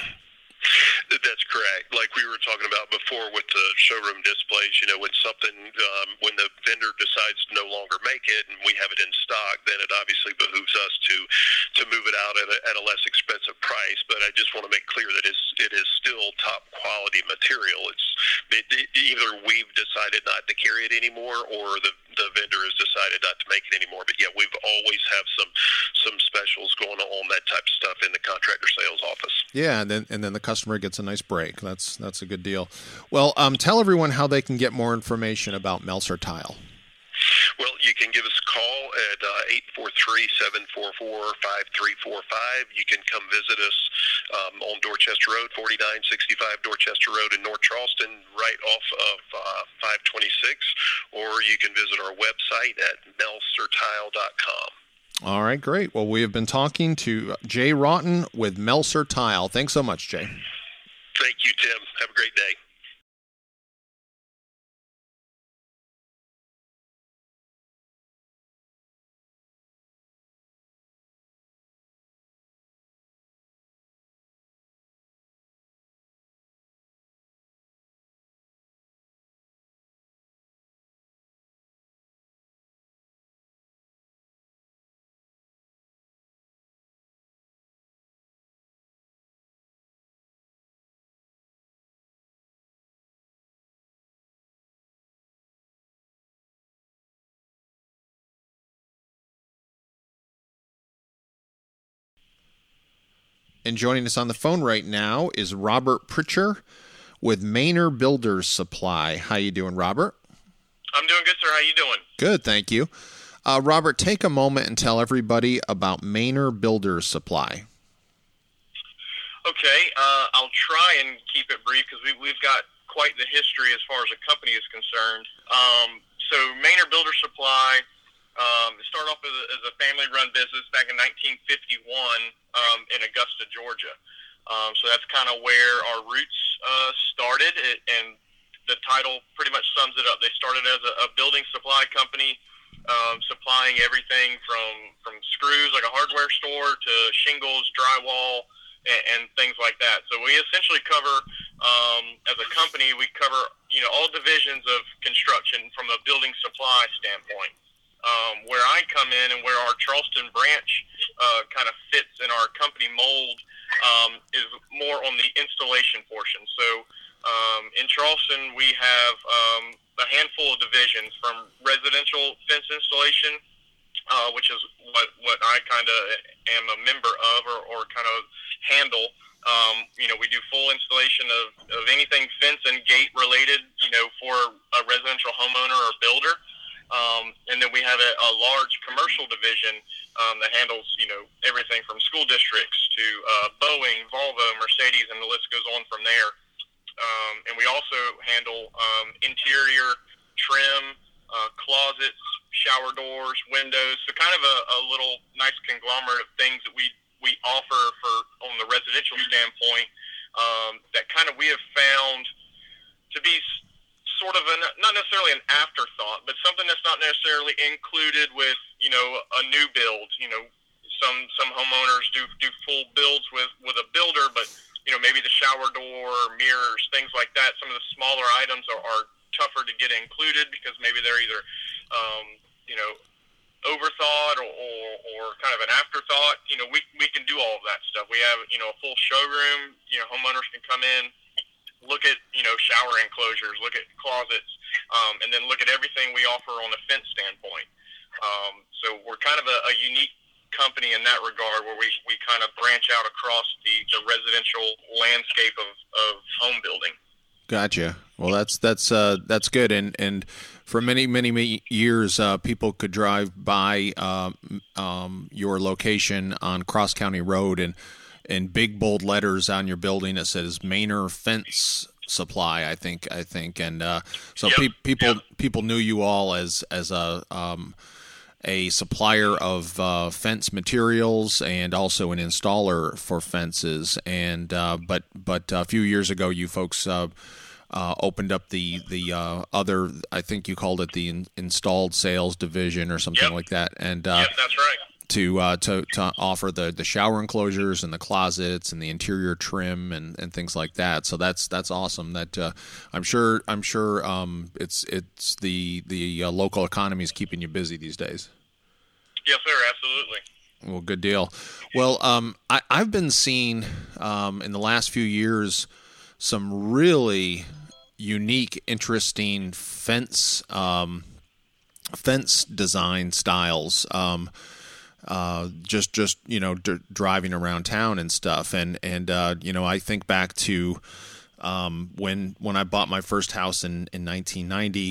That's correct. Like we were talking about before with the showroom displays, you know, when something, um, when the vendor decides to no longer make it and we have it in stock, then it obviously behooves us to to move it out at a, at a less expensive price. But I just want to make clear that it's, it is still top quality material. It's it, it, either we've decided not to carry it anymore or the the vendor has decided not to make it anymore. But yeah, we've always have some some specials going on, that type of stuff in the contractor sales office. Yeah, and then and then the customer gets a nice break. That's that's a good deal. Well, um, tell everyone how they can get more information about Melser Tile. Well, you can give us a call at uh, eight four three, seven four four, five three four five. You can come visit us um, on Dorchester Road, forty-nine sixty-five Dorchester Road in North Charleston, right off of uh, five twenty-six, or you can visit our website at melser tile dot com. All right, great. Well, we have been talking to Jay Rotten with Melser Tile. Thanks so much, Jay. Thank you, Tim. Have a great day. and joining us on the phone right now is Robert Pritcher with Maynor Builders Supply. How you doing, Robert? I'm doing good, sir. How you doing? Good, thank you. Uh, Robert, take a moment and tell everybody about Maynor Builders Supply. Okay, uh, I'll try and keep it brief because we, we've got quite the history as far as a company is concerned. Um, so Maynor Builder Supply um, started off as a, as a family-run business back in nineteen fifty-one um, in Augusta, Georgia. Um, so that's kind of where our roots uh, started, it, and the title pretty much sums it up. They started as a, a building supply company, um, supplying everything from, from screws, like a hardware store, to shingles, drywall, and things like that. So we essentially cover, um, as a company, we cover, you know, all divisions of construction from a building supply standpoint. Um, where I come in and where our Charleston branch uh, kind of fits in our company mold um, is more on the installation portion. So um, in Charleston, we have um, a handful of divisions, from residential fence installation, uh, which is what, what I kind of am a member of or, or kind of handle. Um, you know, we do full installation of, of anything fence and gate related, you know, for a residential homeowner or builder. Um, and then we have a, a large commercial division um, that handles, you know, everything from school districts to uh, Boeing, Volvo, Mercedes, and the list goes on from there. Um, and we also handle um, interior trim, uh, closets, shower doors, windows. So kind of a, a little nice conglomerate of things that we we offer for on the residential standpoint um, that kind of we have found to be sort of an, not necessarily an afterthought, but something that's not necessarily included with, you know, a new build. You know, some some homeowners do do full builds with, with a builder, but, you know, maybe the shower door, mirrors, things like that, some of the smaller items are, are tougher to get included because maybe they're either, um, you know, overthought or, or, or kind of an afterthought. You know, we we can do all of that stuff. We have, you know, a full showroom. You know, homeowners can come in, look at, you know, shower enclosures, look at closets, um, and then look at everything we offer on a fence standpoint. Um, so we're kind of a, a unique company in that regard, where we, we kind of branch out across the, the residential landscape of, of home building. Gotcha. Well, that's that's uh, that's good. And and for many many, many years, uh, people could drive by uh, um, your location on Cross County Road, and in big bold letters on your building it says Maynor Fence Supply. I think I think, and uh, so yep. pe- people yep. people knew you all as as a um, a supplier of uh, fence materials and also an installer for fences. And uh, but but a few years ago, you folks uh, uh, opened up the the uh, other, I think you called it the in- installed sales division or something yep. like that. And uh, yep, that's right. To, uh, to to offer the, the shower enclosures and the closets and the interior trim and, and things like that. So that's that's awesome. That uh, I'm sure I'm sure um, it's it's the the uh, local economy is keeping you busy these days. Yes, sir. Absolutely. Well, good deal. Well, um, I, I've been seeing um, in the last few years some really unique, interesting fence um, fence design styles. Um, Uh, just, just you know, d- driving around town and stuff, and and uh, you know, I think back to um, when when I bought my first house in, in nineteen ninety.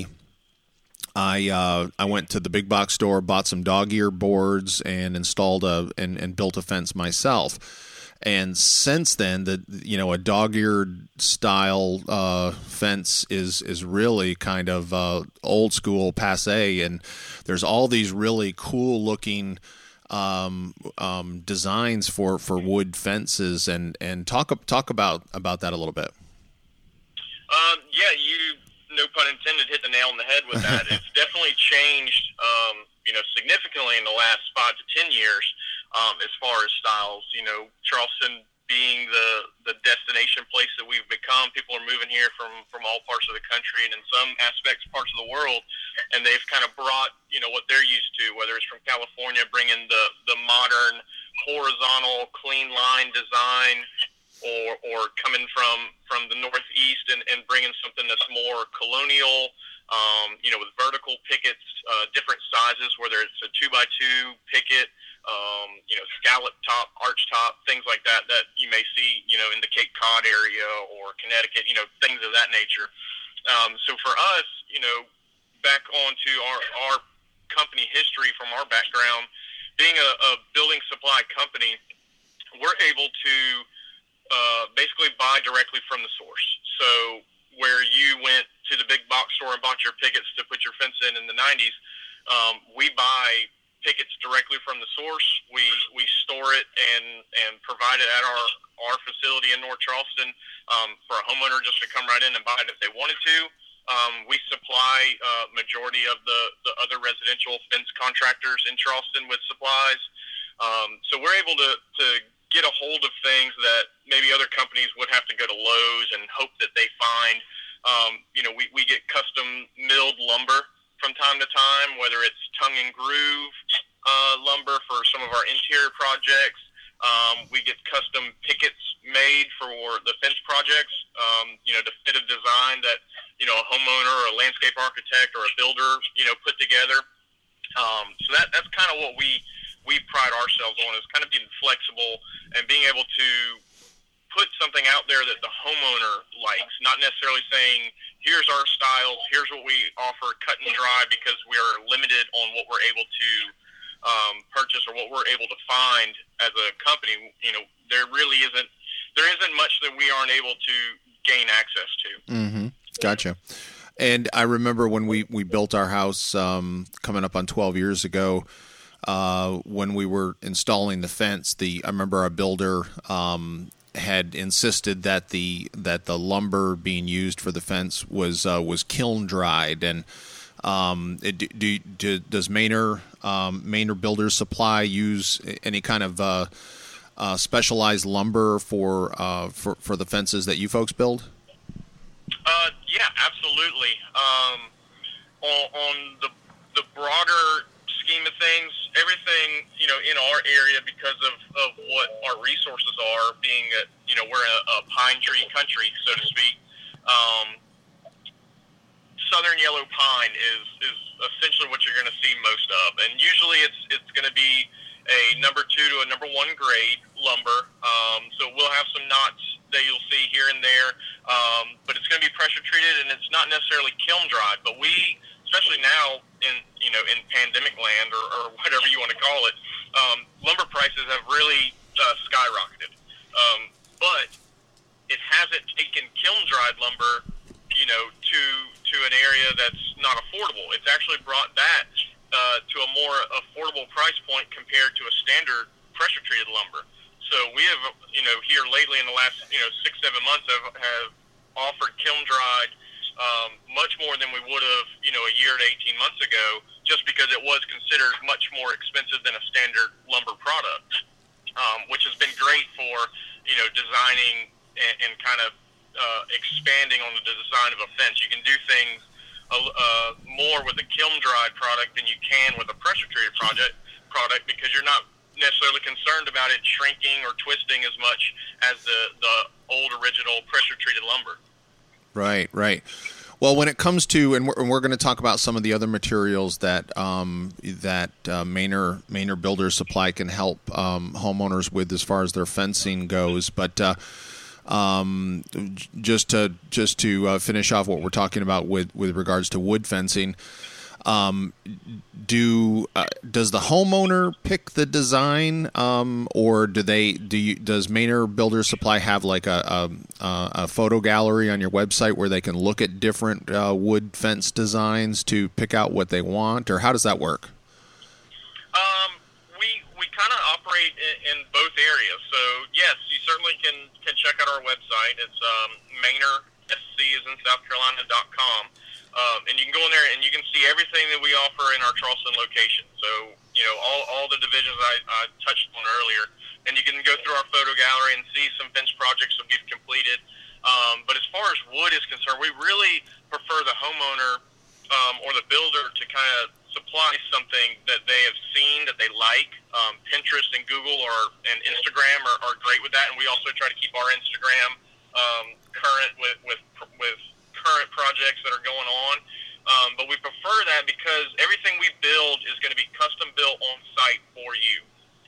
I uh, I went to the big box store, bought some dog ear boards, and installed a and, and built a fence myself. And since then, the you know a dog eared style uh, fence is is really kind of uh, old school, passe, and there's all these really cool looking Um, um, designs for, for wood fences, and, and talk talk about, about that a little bit. Um, yeah, you, no pun intended, hit the nail on the head with that. It's definitely changed, um, you know, significantly in the last five to ten years um, as far as styles. You know, Charleston being the, the destination place that we've become, people are moving here from, from all parts of the country and in some aspects parts of the world, and they've kind of brought, you know, what they're used to, whether it's from California, bringing the, the modern horizontal clean line design, or or coming from, from the Northeast and, and bringing something that's more colonial, um, you know, with vertical pickets, uh, different sizes, whether it's a two by two picket, um, you know, scallop top, arch top, things like that that you may see, you know, in the Cape Cod area or Connecticut, you know, things of that nature. Um, so for us, you know, back onto our, our company history from our background, being a, a building supply company, we're able to uh, basically buy directly from the source. So where you went to the big box store and bought your pickets to put your fence in in the nineties, um, we buy pickets directly from the source. We we store it and, and provide it at our, our facility in North Charleston um, for a homeowner just to come right in and buy it if they wanted to. Um, we supply uh, majority of the, the other residential fence contractors in Charleston with supplies. Um, so we're able to, to get a hold of things that maybe other companies would have to go to Lowe's and hope that they find. Um, you know, we, we get custom milled lumber from time to time, whether it's tongue and groove uh, lumber for some of our interior projects. Um, we get custom pickets made for the fence projects, um, you know, to fit a design that, you know, a homeowner or a landscape architect or a builder, you know, put together. Um, so that that's kind of what we, we pride ourselves on, is kind of being flexible and being able to put something out there that the homeowner likes, not necessarily saying, here's our styles, here's what we offer cut and dry, because we are limited on what we're able to um, purchase or what we're able to find as a company. You know, there really isn't, there isn't much that we aren't able to gain access to. Mm-hmm. Gotcha. And I remember when we, we built our house um, coming up on twelve years ago, uh, when we were installing the fence, the I remember our builder um, had insisted that the that the lumber being used for the fence was uh, was kiln dried. And um, it, do, do does Maynard um, Maynard Builders Supply use any kind of uh, uh, specialized lumber for uh, for for the fences that you folks build? Uh, yeah, absolutely. Um, on, on the the broader scheme of things, everything, you know, in our area, because of, of what our resources are, being that, you know, we're a, a pine tree country, so to speak, um, southern yellow pine is, is essentially what you're going to see most of. And usually it's, it's going to be a number two to a number one grade lumber. Um, so we'll have some knots that you'll see here and there, um, but it's going to be pressure treated, and it's not necessarily kiln dried. But we, especially now in, you know, in pandemic land, or, or whatever you want to call it, um, lumber prices have really uh, skyrocketed. Um, but it hasn't taken kiln dried lumber, you know, to to an area that's not affordable. It's actually brought that uh, to a more affordable price point compared to a standard pressure treated lumber. So we have, you know, here lately in the last, you know, six, seven months have, have offered kiln dried um, much more than we would have, you know, a year to eighteen months ago, just because it was considered much more expensive than a standard lumber product, um, which has been great for, you know, designing and, and kind of uh, expanding on the design of a fence. You can do things uh, uh, more with a kiln dried product than you can with a pressure treated project product, because you're not necessarily concerned about it shrinking or twisting as much as the, the old original pressure treated lumber. Right, right. Well, when it comes to, and we're, and we're going to talk about some of the other materials that um, that uh, Maynard Maynard Builders Supply can help um, homeowners with as far as their fencing goes, but uh, um, just to just to uh, finish off what we're talking about with, with regards to wood fencing. Um, do uh, does the homeowner pick the design, um, or do they do you, does Maynard Builders Supply have like a, a a photo gallery on your website where they can look at different uh, wood fence designs to pick out what they want, or how does that work? Um, we we kind of operate in, in both areas. So yes, you certainly can can check out our website. It's um, Maynard S C is in South Carolina dot com. Um, and you can go in there and you can see everything that we offer in our Charleston location. So, you know, all, all the divisions I, I touched on earlier. And you can go through our photo gallery and see some fence projects that we've completed. Um, but as far as wood is concerned, we really prefer the homeowner um, or the builder to kind of supply something that they have seen, that they like. Um, Pinterest and Google or and Instagram are, are great with that. And we also try to keep our Instagram um, current with, with, with current projects that are going on, um, but we prefer that because everything we build is going to be custom built on site for you.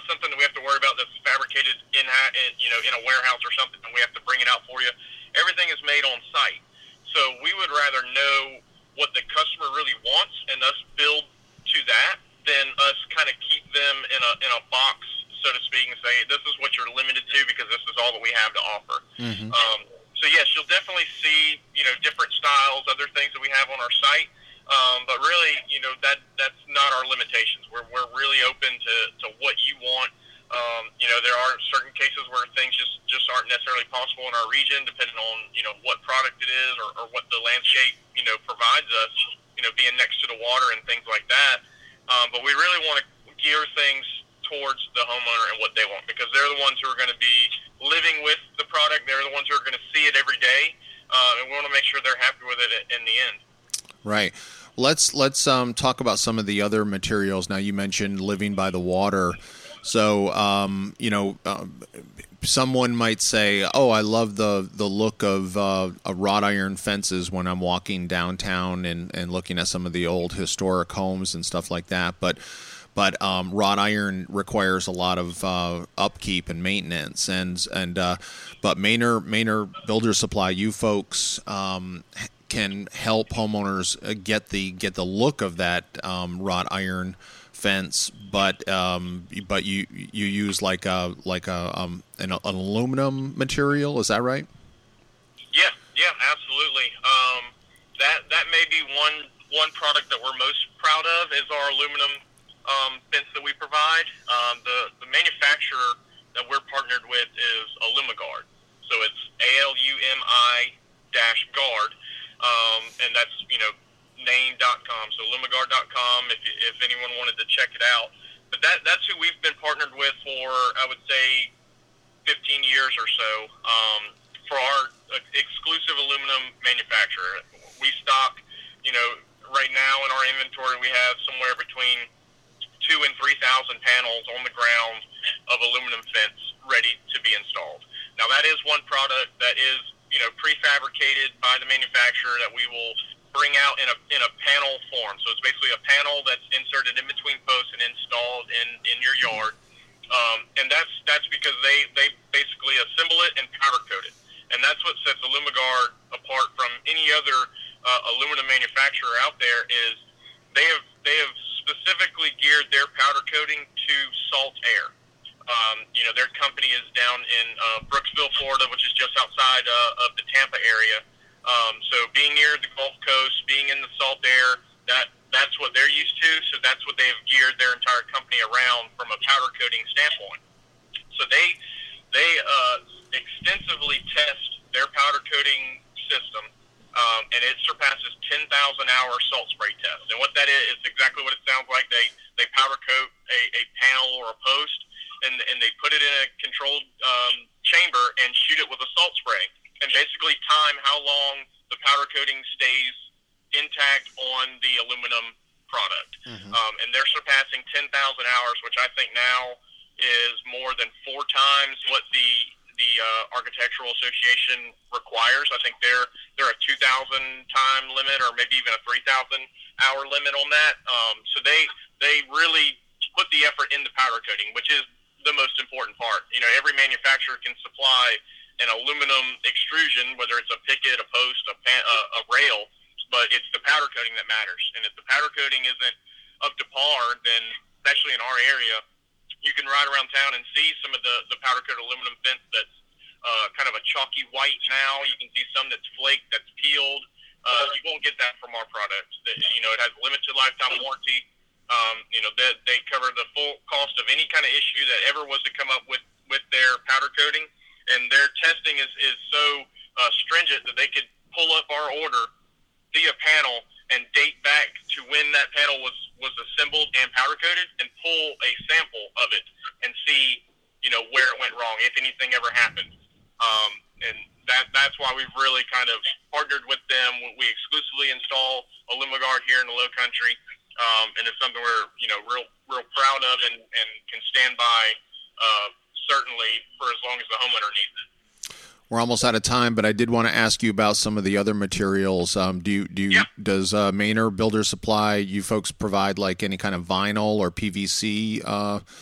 something that we have to worry about that's fabricated in, in you know in a warehouse or something, and we have to bring it out for you. Everything is made on site. So we would rather know what the customer really wants and us build to that than us kind of keep them in a in a box, so to speak, and say, this is what you're limited to because this is all that we have to offer. Mm-hmm. Um, so, yes, you'll definitely see, you know, different styles, other things that we have on our site. Um, but really, you know, that that's not our limitations. We're we're really open to, to what you want. Um, you know, there are certain cases where things just, just aren't necessarily possible in our region, depending on, you know, what product it is or, or what the landscape, you know, provides us, you know, being next to the water and things like that. Um, but we really want to gear things towards the homeowner and what they want, because they're the ones who are going to be living with the product. They're the ones who are going to see it every day, uh, and we want to make sure they're happy with it in the end. Right. Let's let's um, talk about some of the other materials. Now, you mentioned living by the water. So, um, you know, uh, someone might say, oh, I love the, the look of uh, a wrought iron fences when I'm walking downtown and, and looking at some of the old historic homes and stuff like that. But but um, wrought iron requires a lot of uh, upkeep and maintenance. And and uh, but Maynor, Maynor Builder Supply, you folks um, can help homeowners get the get the look of that um, wrought iron fence, but um, but you you use like a like a um, an, an aluminum material. Is that right? Yeah, yeah, absolutely. Um, that that may be one one product that we're most proud of is our aluminum um, fence that we provide. Um, the the manufacturer that we're partnered with is Alumiguard, so it's A L U M I dash guard, um, and that's you know. name dot com, so lumigard dot com if if anyone wanted to check it out. But that that's who we've been partnered with for, I would say, fifteen years or so, um, for our uh, exclusive aluminum manufacturer. We stock, you know, right now in our inventory we have somewhere between two and three thousand panels on the ground of aluminum fence ready to be installed. Now that is one product that is, you know, prefabricated by the manufacturer that we will bring out in a in a panel form. So it's basically a panel that's inserted in between posts and installed in, in your yard. Um, and that's that's because they, they basically assemble it and powder coat it. And that's what sets Alumiguard apart from any other uh, aluminum manufacturer out there is they have they have specifically geared their powder coating to salt air. Um, you know, their company is down in uh, Brooksville, Florida, which is just outside uh, of the Tampa area. Um, so being near the Gulf Coast, being in the salt air, that that's what they're used to. So that's what they've geared their entire company around from a powder coating standpoint. So they they uh, extensively test their powder coating system, um, and it surpasses ten thousand hour salt spray test. And what that is, it's exactly what it sounds like. They they powder coat a, a panel or a post, and and they put it in a controlled um, chamber and shoot it with a salt spray. And basically time how long the powder coating stays intact on the aluminum product. Mm-hmm. Um, and they're surpassing ten thousand hours, which I think now is more than four times what the the uh, Architectural Association requires. I think they're they're a two thousand time limit or maybe even a three thousand hour limit on that. Um, so they they really put the effort into powder coating, which is the most important part. You know, every manufacturer can supply an aluminum extrusion, whether it's a picket, a post, a, pan, a, a rail, but it's the powder coating that matters. And if the powder coating isn't up to par, then especially in our area, you can ride around town and see some of the, the powder coat aluminum fence that's uh, kind of a chalky white now. You can see some that's flaked, that's peeled. Uh, you won't get that from our product. You know, it has limited lifetime warranty. Um, you know, they, they cover the full cost of any kind of issue that ever was to come up with, with their powder coating. And their testing is, is so uh, stringent that they could pull up our order, see a panel, and date back to when that panel was, was assembled and powder coated and pull a sample of it and see, you know, where it went wrong, if anything ever happened. Um, and that that's why we've really kind of partnered with them. We exclusively install Alumiguard here in the Low Country, um, and it's something we're, you know, real real proud of and, and can stand by uh certainly for as long as the homeowner needs it. We're almost out of time, but I did want to ask you about some of the other materials. Um, do you, do you, yeah. does uh, Maynor Builder Supply, you folks provide like any kind of vinyl or P V C uh,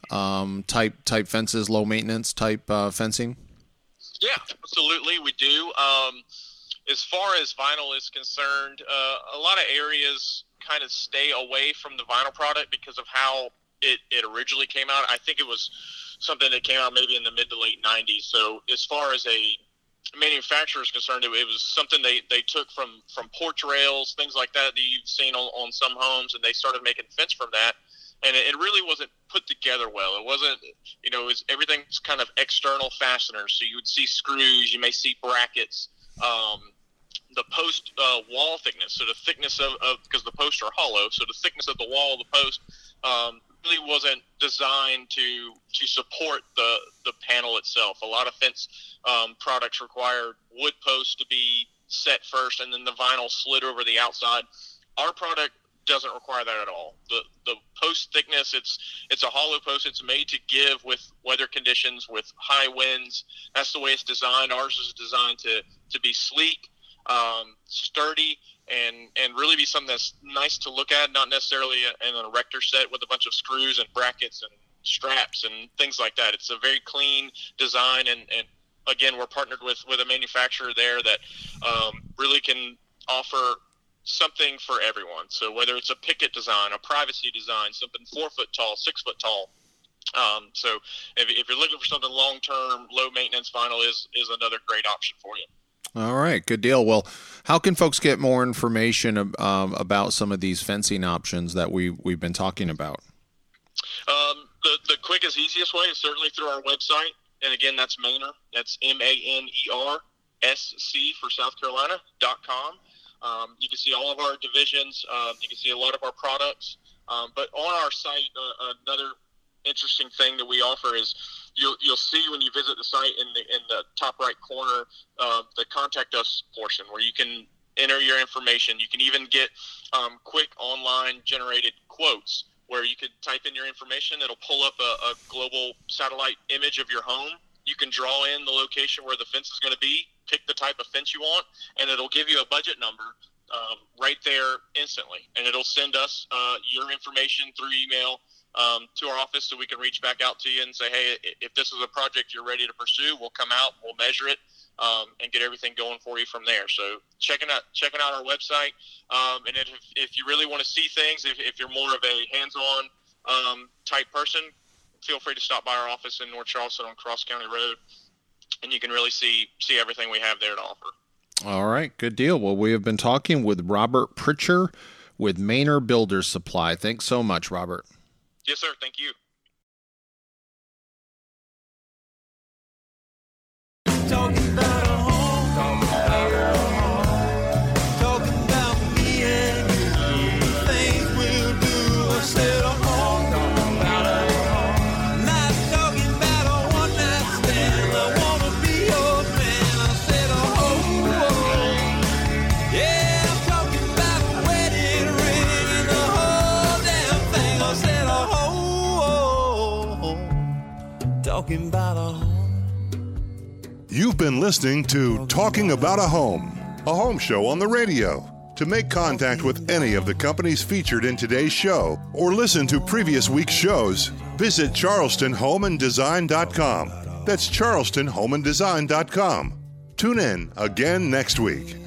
um, type type fences, low maintenance type uh, fencing? Yeah, absolutely, we do. Um, as far as vinyl is concerned, uh, a lot of areas kind of stay away from the vinyl product because of how it, it originally came out. I think it was something that came out maybe in the mid to late nineties. So as far as a manufacturer is concerned, it, it was something they, they took from, from porch rails, things like that that you've seen on, on some homes, and they started making fence from that. And it, it really wasn't put together well. It wasn't, you know, it was, everything's kind of external fasteners. So you would see screws, you may see brackets, um, the post uh, wall thickness. So the thickness of, of, because the posts are hollow, so the thickness of the wall of the post um, really wasn't designed to to support the, the panel itself. A lot of fence um, products require wood posts to be set first and then the vinyl slid over the outside. Our product doesn't require that at all. The the post thickness, it's it's a hollow post. It's made to give with weather conditions, with high winds. That's the way it's designed. Ours is designed to, to be sleek, um, sturdy, and, and really be something that's nice to look at, not necessarily in an erector set with a bunch of screws and brackets and straps and things like that. It's a very clean design, and, and again, we're partnered with, with a manufacturer there that um, really can offer something for everyone. So whether it's a picket design, a privacy design, something four foot tall, six foot tall. Um, so if, if you're looking for something long-term, low maintenance, vinyl is, is another great option for you. All right, good deal. Well, how can folks get more information um, about some of these fencing options that we, we've been talking about? Um, the, the quickest, easiest way is certainly through our website. And again, that's Mainer. That's M A N E R S C for South Carolina dot com. Um, you can see all of our divisions. Um, you can see a lot of our products. Um, but on our site, uh, another interesting thing that we offer is you'll you'll see when you visit the site in the in the top right corner uh, the contact us portion where you can enter your information. You can even get um, quick online generated quotes where you could type in your information. It'll pull up a, a global satellite image of your home. You can draw in the location where the fence is going to be, pick the type of fence you want, and it'll give you a budget number um, right there instantly. And it'll send us uh, your information through email um, to our office so we can reach back out to you and say, hey, if this is a project you're ready to pursue, we'll come out, we'll measure it, um, and get everything going for you from there. So checking out checking out our website. Um, and if, if you really want to see things, if, if you're more of a hands-on um, type person, feel free to stop by our office in North Charleston on Cross County Road, and you can really see see everything we have there to offer. All right, good deal. Well, we have been talking with Robert Pritcher with Mainer Builders Supply. Thanks so much, Robert. Yes, sir. Thank you. Talking about a home, talking about a home, talking about me and you, the things we'll do. I said a home, talking about a home, not talking about a one night stand. I wanna be your man. I said a home, yeah, I'm talking about a wedding ring and the whole damn thing. I said a home, talking about a home. You've been listening to Talking About a Home, a home show on the radio. To make contact with any of the companies featured in today's show or listen to previous week's shows, visit Charleston Home and Design dot com. That's Charleston Home and Design dot com. Tune in again next week.